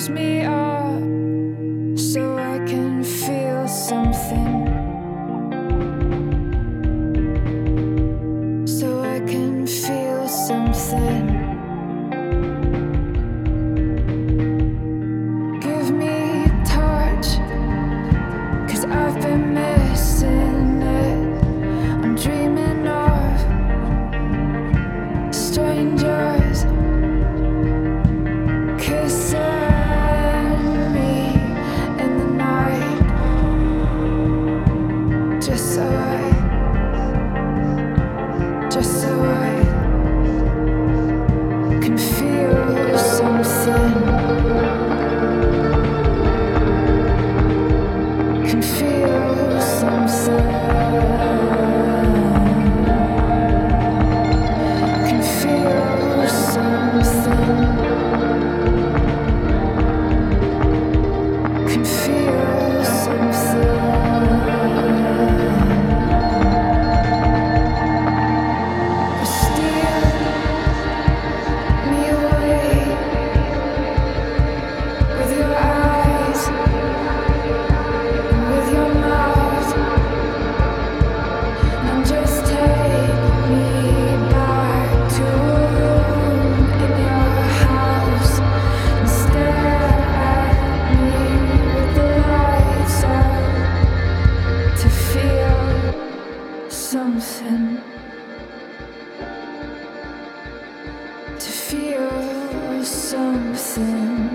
fills me up so I can feel something. So I can feel something. Give me a touch, 'cause I've been missing it. I'm dreaming of strangers kissing me in the night, just so I can feel something. Can feel something. Can feel something. Can feel something. Steal me away with your eyes and with your mouth, and just take me back to a room in your house and stare at me with the lights out to feel something. To feel something.